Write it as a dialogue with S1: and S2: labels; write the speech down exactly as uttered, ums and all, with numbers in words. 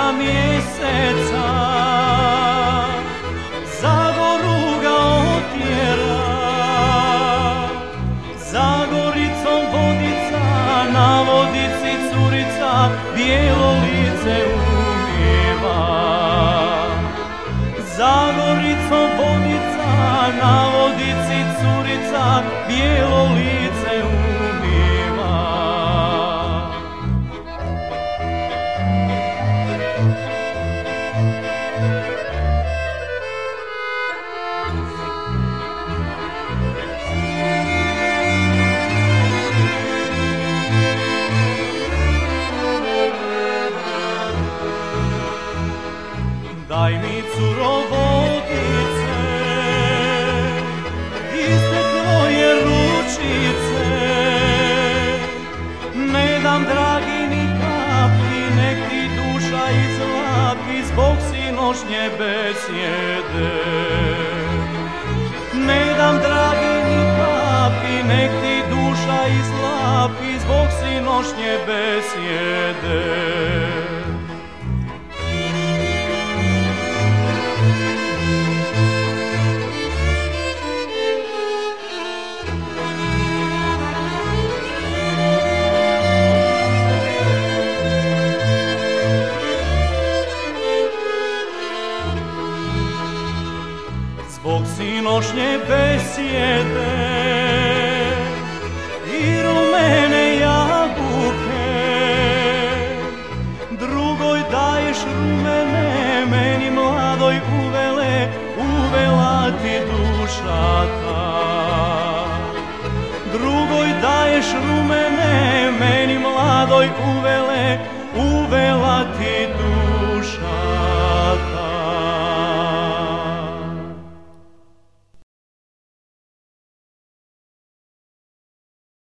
S1: dva mjeseca Zagoru ga otjera, Zagoricom vodica, na vodici curica bijelo lice umiva. Zagoricom vodica, na vodici curica bijelo lice umiva. Daj mi, curo, vodice, iste tvoje ručice. Ne dam, dragi, ni kapi, nek ti duša izlapi zbog sinoćnje besjede. Ne dam, dragi, ni kapi, nek ti duša izlapi zbog sinoćnje besjede. Zbog sinoćnje besjede i rumene jabuke, drugoj daješ rumene, meni mladoj uvele, uvela ti duša ta. Drugoj daješ rumene, meni mladoj uvele, uvela ti duša ta.